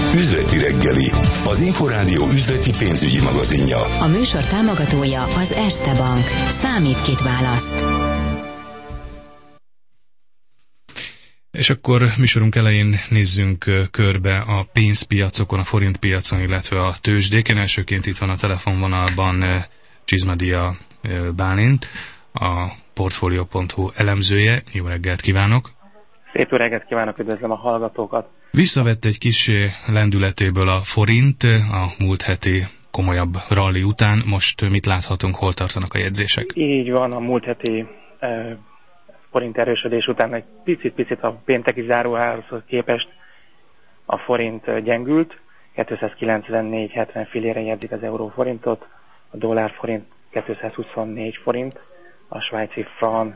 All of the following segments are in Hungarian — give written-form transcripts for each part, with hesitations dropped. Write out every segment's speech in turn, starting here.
Üzleti reggeli, az Inforádió üzleti pénzügyi magazinja. A műsor támogatója az Erste Bank. Számít, kit választ. És akkor műsorunk elején nézzünk körbe a pénzpiacokon, a forintpiacon, illetve a tőzsdéken. Elsőként itt van a telefonvonalban Csizmadia Bálint, a Portfolio.hu elemzője. Jó reggelt kívánok! Szép jó reggelt kívánok, üdvözlöm a hallgatókat! Visszavett egy kis lendületéből a forint a múlt heti komolyabb ralli után. Most mit láthatunk, hol tartanak a jegyzések? Így van, a múlt heti forint erősödés után egy picit a pénteki záróárhoz képest a forint gyengült. 294,70 fillére jegyzik az euró-forintot, a dollár-forint 224 forint, a svájci franc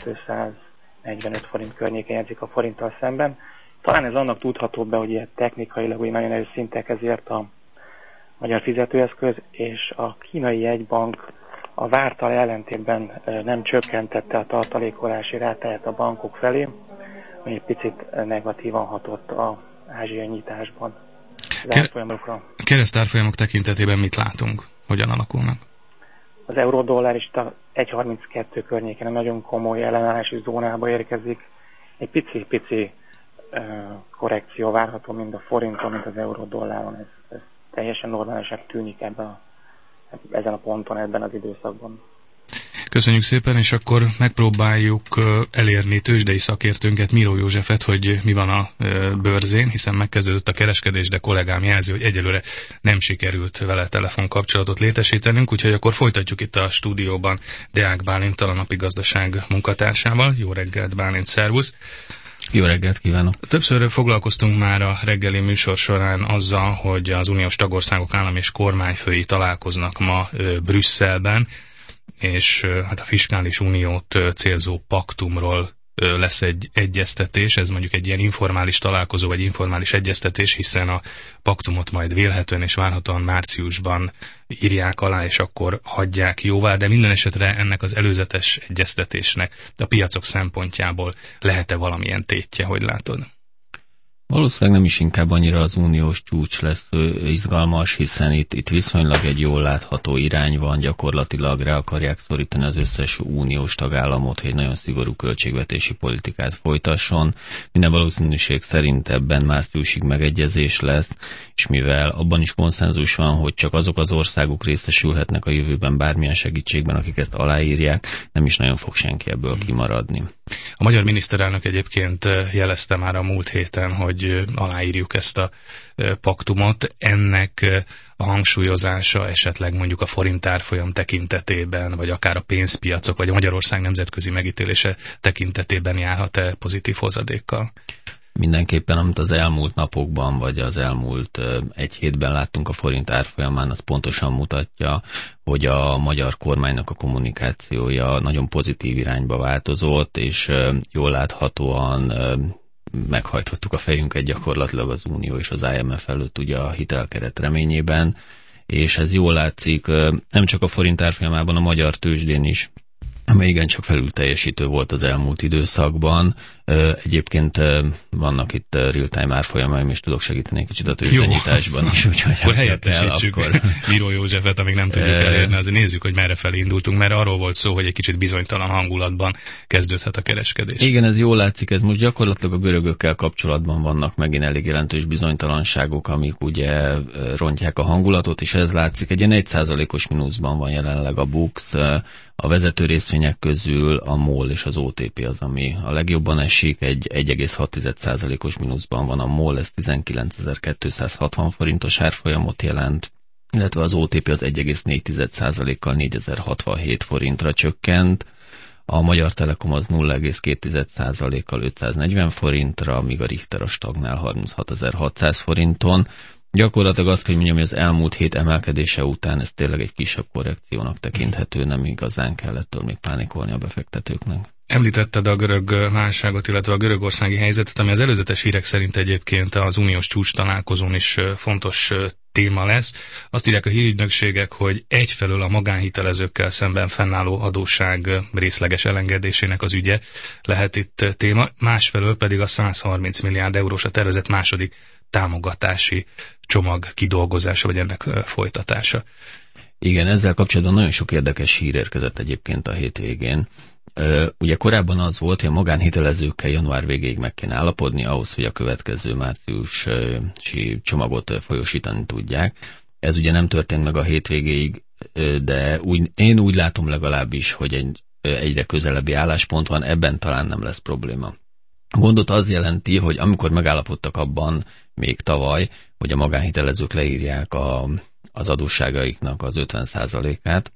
245 forint környéken jegyzik a forinttal szemben. Talán ez annak tudható be, hogy ilyen technikailag úgy nagyon erős szintek, ezért a magyar fizetőeszköz és a kínai jegybank a vártal ellentétben nem csökkentette a tartalékolási rátáját a bankok felé, ami egy picit negatívan hatott az ázsiai nyitásban. A keresztárfolyamok tekintetében mit látunk? Hogyan alakulnak? Az euró-dollár is 1,32 környéken nagyon komoly ellenállási zónába érkezik. Egy pici korrekció várható mind a forinton, mint az euró-dolláron. Ez teljesen normálisak tűnik ezen a ponton, ebben az időszakban. Köszönjük szépen, és akkor megpróbáljuk elérni tőzsdei szakértőnket, Miró Józsefet, hogy mi van a bőrzén, hiszen megkezdődött a kereskedés, de kollégám jelzi, hogy egyelőre nem sikerült vele telefonkapcsolatot létesítenünk, úgyhogy akkor folytatjuk itt a stúdióban Deák Bálinttal, a Napi Gazdaság munkatársával. Jó reggelt, Bálint, szervusz! Jó reggelt kívánok! Többször foglalkoztunk már a reggeli műsor során azzal, hogy az uniós tagországok állam és kormányfői találkoznak ma Brüsszelben, és hát a fiskális uniót célzó paktumról lesz egy egyeztetés, ez mondjuk egy ilyen informális találkozó, vagy informális egyeztetés, hiszen a paktumot majd vélhetően és várhatóan márciusban írják alá, és akkor hagyják jóvá, de minden esetre ennek az előzetes egyeztetésnek a piacok szempontjából lehet-e valamilyen tétje, hogy látod? Valószínűleg nem is inkább annyira az uniós csúcs lesz izgalmas, hiszen itt viszonylag egy jól látható irány van, gyakorlatilag rá akarják szorítani az összes uniós tagállamot, hogy egy nagyon szigorú költségvetési politikát folytasson. Minden valószínűség szerint ebben márciusig megegyezés lesz, és mivel abban is konszenzus van, hogy csak azok az országok részesülhetnek a jövőben bármilyen segítségben, akik ezt aláírják, nem is nagyon fog senki ebből kimaradni. A magyar miniszterelnök egyébként jelezte már a múlt héten, hogy aláírjuk ezt a paktumot. Ennek a hangsúlyozása esetleg mondjuk a forint árfolyam tekintetében, vagy akár a pénzpiacok, vagy a Magyarország nemzetközi megítélése tekintetében járhat-e pozitív hozadékkal? Mindenképpen, amit az elmúlt napokban, vagy az elmúlt egy hétben láttunk a forint árfolyamán, az pontosan mutatja, hogy a magyar kormánynak a kommunikációja nagyon pozitív irányba változott, és jól láthatóan meghajtottuk a fejünket gyakorlatilag az Unió és az IMF előtt ugye a hitelkeret reményében, és ez jól látszik nem csak a forint árfolyamában, a magyar tőzsdén is, amely igencsak felülteljesítő volt az elmúlt időszakban. Egyébként vannak itt real-time árfolyamaim, és tudok segíteni egy kicsit a tőzsdenyításban is. Akkor helyettesítsük Miró Józsefet, amíg nem tudjuk elérni. Azért nézzük, hogy merre felé indultunk, mert arról volt szó, hogy egy kicsit bizonytalan hangulatban kezdődhet a kereskedés. Igen, ez jól látszik, ez most gyakorlatilag a görögökkel kapcsolatban vannak megint elég jelentős bizonytalanságok, amik ugye rontják a hangulatot, és ez látszik. Egy ilyen 1%-os mínuszban van jelenleg a BUX, a vezető részvények közül a MOL és az OTP az, ami a legjobban esik, egy 1,6%-os mínuszban van a MOL, ez 19.260 forintos árfolyamot jelent, illetve az OTP az 1,4%-kal 4067 forintra csökkent, a Magyar Telekom az 0,2%-kal 540 forintra, míg a Richter a stagnál 36.600 forinton. Gyakorlatilag azt, hogy mondjam, hogy az elmúlt hét emelkedése után ez tényleg egy kisebb korrekciónak tekinthető, nem igazán kellettől még pánikolni a befektetőknek. Említetted a görög válságot, illetve a görögországi helyzetet, ami az előzetes hírek szerint egyébként az uniós csúcs találkozón is fontos téma lesz. Azt írják a hírügynökségek, hogy egyfelől a magánhitelezőkkel szemben fennálló adósság részleges elengedésének az ügye lehet itt téma, másfelől pedig a 130 milliárd eurós a tervezett második támogatási csomag kidolgozása, vagy ennek folytatása. Igen, ezzel kapcsolatban nagyon sok érdekes hír érkezett egyébként a hétvégén. Ugye korábban az volt, hogy a magánhitelezőkkel január végéig meg kéne állapodni ahhoz, hogy a következő márciusi csomagot folyósítani tudják. Ez ugye nem történt meg a hétvégéig, de én úgy látom legalábbis, hogy egy egyre közelebbi álláspont van, ebben talán nem lesz probléma. A gondot az jelenti, hogy amikor megállapodtak abban még tavaly, hogy a magánhitelezők leírják az adósságaiknak az 50%-át,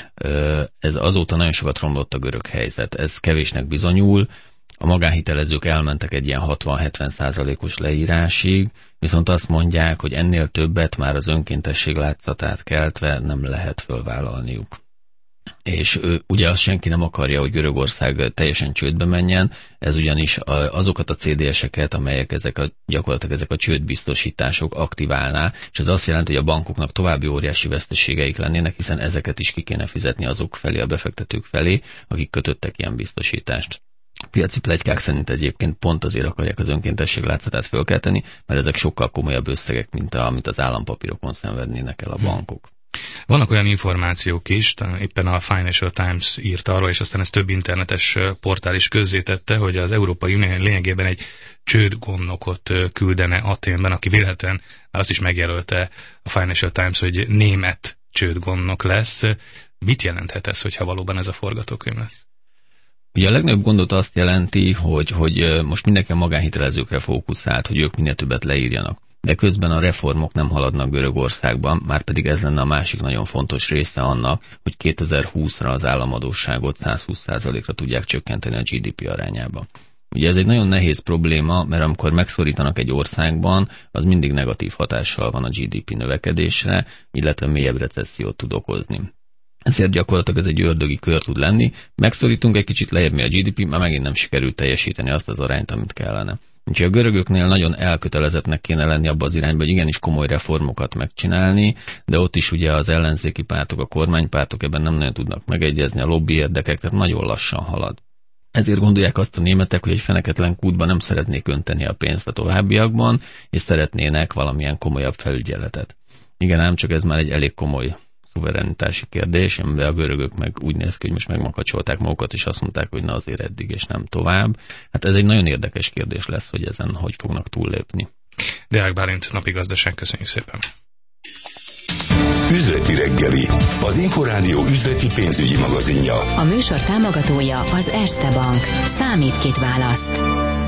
ez azóta nagyon sokat romlott a görög helyzet. Ez kevésnek bizonyul, a magánhitelezők elmentek egy ilyen 60-70%-os leírásig, viszont azt mondják, hogy ennél többet már az önkéntesség látszatát keltve nem lehet fölvállalniuk. És ugye azt senki nem akarja, hogy Görögország teljesen csődbe menjen, ez ugyanis azokat a CDS-eket, amelyek gyakorlatilag ezek a csődbiztosítások aktiválná, és ez azt jelenti, hogy a bankoknak további óriási veszteségeik lennének, hiszen ezeket is ki kéne fizetni azok felé, a befektetők felé, akik kötöttek ilyen biztosítást. Piaci pletykák szerint egyébként pont azért akarják az önkéntesség látszatát fölkelteni, mert ezek sokkal komolyabb összegek, mint amit az állampapírokon szenvednének el a bankok. Vannak olyan információk is, éppen a Financial Times írt arról, és aztán ez több internetes portál is közzétette, hogy az Európai Unió lényegében egy csődgondnokot küldene Athénben, aki véletlen, azt is megjelölte a Financial Times, hogy német csődgondnok lesz. Mit jelenthet ez, hogyha valóban ez a forgatókönyv lesz? Ugye a legnagyobb gondot azt jelenti, hogy most mindenki a magánhitelezőkre fókuszált, hogy ők minél többet leírjanak. De közben a reformok nem haladnak Görögországban, márpedig ez lenne a másik nagyon fontos része annak, hogy 2020-ra az államadósságot 120%-ra tudják csökkenteni a GDP arányába. Ugye ez egy nagyon nehéz probléma, mert amikor megszorítanak egy országban, az mindig negatív hatással van a GDP növekedésre, illetve mélyebb recessziót tud okozni. Ezért gyakorlatilag ez egy ördögi kör tud lenni, megszorítunk egy kicsit, lejjebb mi a GDP, már megint nem sikerült teljesíteni azt az arányt, amit kellene. Úgyhogy a görögöknél nagyon elkötelezettnek kéne lenni abba az irányba, hogy igenis komoly reformokat megcsinálni, de ott is ugye az ellenzéki pártok, a kormánypártok ebben nem nagyon tudnak megegyezni, a lobby érdekek, tehát nagyon lassan halad. Ezért gondolják azt a németek, hogy egy feneketlen kútba nem szeretnék önteni a pénzt a továbbiakban, és szeretnének valamilyen komolyabb felügyeletet. Igen, ám csak ez már egy elég komoly szuverenitási kérdés, amivel a görögök meg úgy néz ki, hogy most megmakacsolták magukat, és azt mondták, hogy na azért eddig, és nem tovább. Hát ez egy nagyon érdekes kérdés lesz, hogy ezen hogy fognak túllépni. Deák Bálint, Napi Gazdaság, köszönjük szépen. Üzleti reggeli, az Inforádió üzleti pénzügyi magazinja. A műsor támogatója az Erste Bank. Számít, kit választ.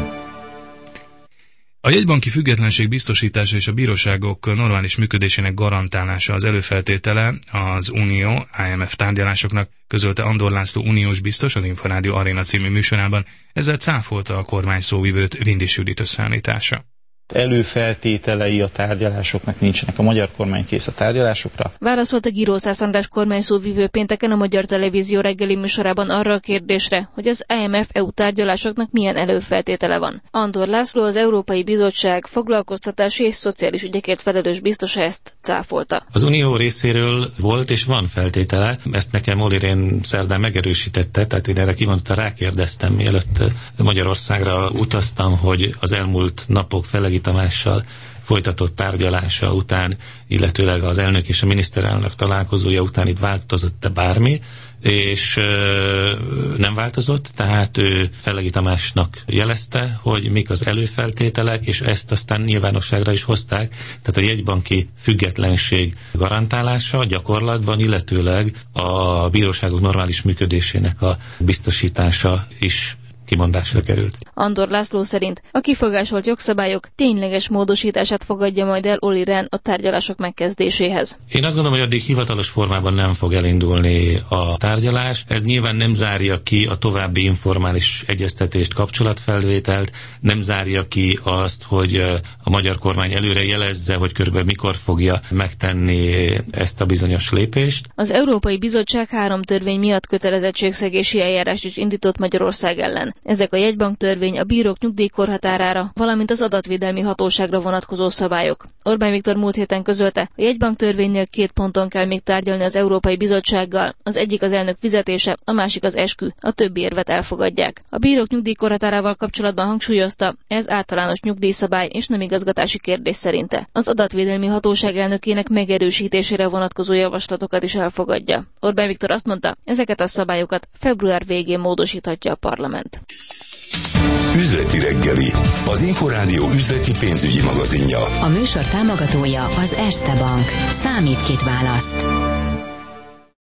A jegybanki függetlenség biztosítása és a bíróságok normális működésének garantálása az előfeltétele az Unió IMF tárgyalásoknak, közölte Andor László uniós biztos az Inforádió Aréna című műsorában, ezzel cáfolta a kormány szóvivőt Vindis Judit összeállítása. Előfeltételei a tárgyalásoknak nincsenek. A magyar kormány kész a tárgyalásokra. Válaszolta Girószász András kormányszóvivő pénteken a Magyar Televízió reggeli műsorában arra a kérdésre, hogy az IMF-EU tárgyalásoknak milyen előfeltétele van. Andor László, az Európai Bizottság foglalkoztatási és szociális ügyekért felelős biztosa ezt cáfolta. Az Unió részéről volt és van feltétele, ezt nekem Olli Rehn szerdán megerősítette, tehát én erre kimondta, rákérdeztem, mielőtt Magyarországra utaztam, hogy az elmúlt napok Felegi Tamással folytatott tárgyalása után, illetőleg az elnök és a miniszterelnök találkozója után itt változott-e bármi, és nem változott, tehát ő Felegi Tamásnak jelezte, hogy mik az előfeltételek, és ezt aztán nyilvánosságra is hozták, tehát a jegybanki függetlenség garantálása gyakorlatban, illetőleg a bíróságok normális működésének a biztosítása is kimondásra került. Andor László szerint a kifogásolt jogszabályok tényleges módosítását fogadja majd el Olli Rehn a tárgyalások megkezdéséhez. Én azt gondolom, hogy addig hivatalos formában nem fog elindulni a tárgyalás. Ez nyilván nem zárja ki a további informális egyeztetést, kapcsolatfelvételt, nem zárja ki azt, hogy a magyar kormány előre jelezze, hogy körülbelül mikor fogja megtenni ezt a bizonyos lépést. Az Európai Bizottság 3 törvény miatt kötelezettségszegési eljárást is indított Magyarország ellen. Ezek a jegybanktörvény, a bírók nyugdíjkorhatárára, valamint az adatvédelmi hatóságra vonatkozó szabályok. Orbán Viktor múlt héten közölte, a jegybanktörvénynél 2 ponton kell még tárgyalni az Európai Bizottsággal. Az egyik az elnök fizetése, a másik az eskü, a többi érvet elfogadják. A bírók nyugdíjkorhatárával kapcsolatban hangsúlyozta, ez általános nyugdíjszabály és nem igazgatási kérdés szerinte. Az adatvédelmi hatóság elnökének megerősítésére vonatkozó javaslatokat is elfogadja. Orbán Viktor azt mondta, ezeket a szabályokat február végén módosíthatja a parlament. Üzleti reggeli, az Inforádió üzleti pénzügyi magazinja. A műsor támogatója az Erste Bank. Számít, kit választ.